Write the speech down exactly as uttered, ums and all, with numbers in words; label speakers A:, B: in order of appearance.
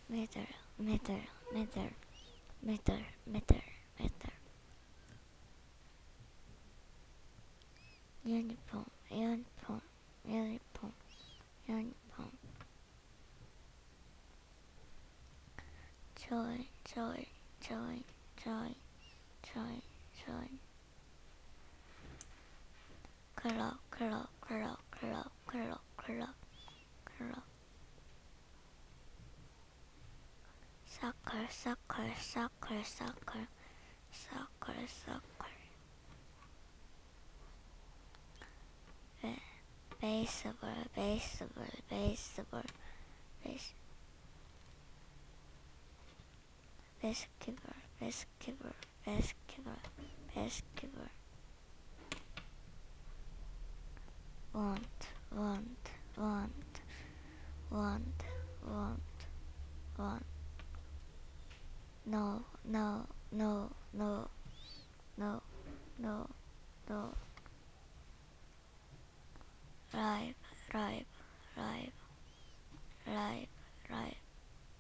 A: middle, middle, middle, middle, middle, middle. Uniform, uniform, uniform, uniform. Joy, joy, joy, joy, joy, joy. Clock, clock, clock, clock, clock, clock, clock. Soccer, soccer, soccer, soccer, soccer, soccer. Baseball, baseball, baseball, base. Basketball, basketball, basketball, basketball. Want, want, want, want, want, want. No, no, no, no, no, no, no. Ripe, ripe,